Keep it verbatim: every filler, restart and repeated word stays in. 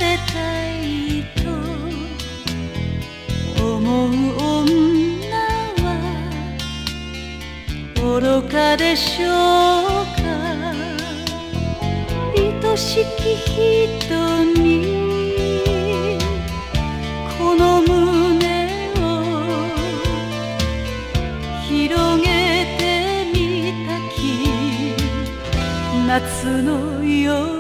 れたいと思う女は愚かでしょうか。愛しき人にこの胸を広げてみたき夏の夜